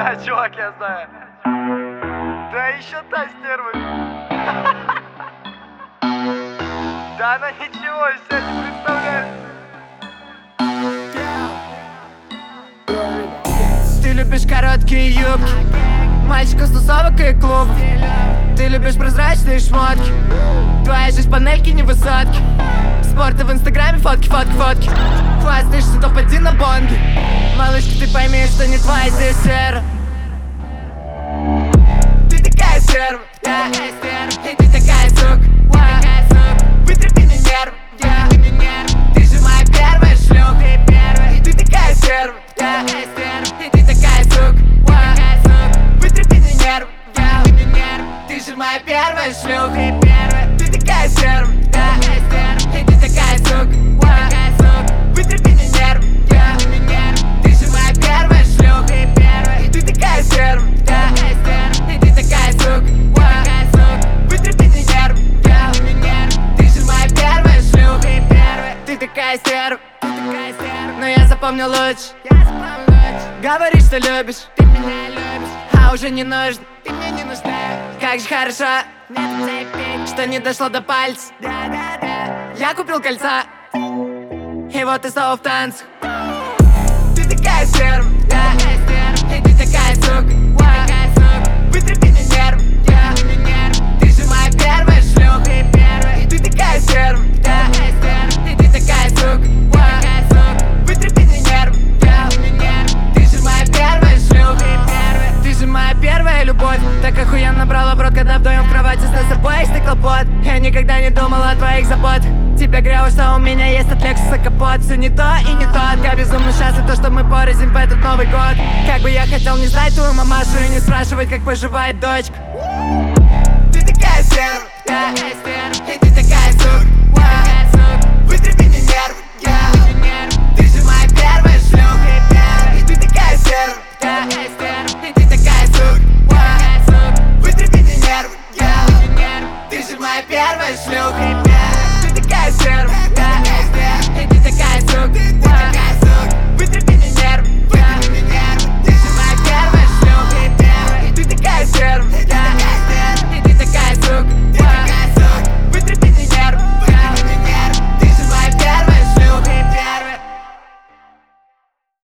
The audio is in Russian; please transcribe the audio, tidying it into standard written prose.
Да, чувак, я знаю. Да еще та стерва. Да она ничего, сейчас не представляю. Ты любишь короткие юбки, мальчиков с тусовок и клубов. Ты любишь прозрачные шмотки, твоя жизнь панельки не высотки. Спорты в инстаграме, фотки, фотки, фотки. Хвастаешься топ-1 на бонге. Малышка, ты пойми, что не твоя здесь сфера. Ты такая стерва, да, и ты такая сука. Вытряпи мне нервы, ты же моя первая шлюха. И ты такая стерва, да, и ты такая сука. Вытряпи мне нервы, ты же моя первая шлюха. Ты такая стерва, да, и ты такая сука. Вытряпи мне нервы, ты же моя первая шлюха. И ты такая стерва, да, и ты такая сука. Вытряпи мне нервы, ты же моя первая шлюха. Ты такая стерва, но я запомнил лучше. Говоришь, что любишь, ты меня любишь, а уже не нужно, ты мне не нужна. Как же хорошо, что не дошло до пальца. Я купил кольца, и вот ты снова в танцах. Ты такая стерва, да, и ты такая сука. Вытряпи мне нервы, ты же моя первая шлюха. И ты такая стерва, да, и ты такая сука. Вытряпи мне нервы, ты же моя первая шлюха. Ты же моя первая любовь. Так охуенно брала в рот, когда вдвоем в кровати с нас обоих ты клопот. Я никогда не думала о твоих забот. Тебе грело, что у меня есть от Лексуса капот. Все не то и не то. Я безумно счастлив, то, что мы порознь в этот Новый год. Как бы я хотел не знать твою мамашу и не спрашивать, как поживает дочка. Ты такая стерва, да, и ты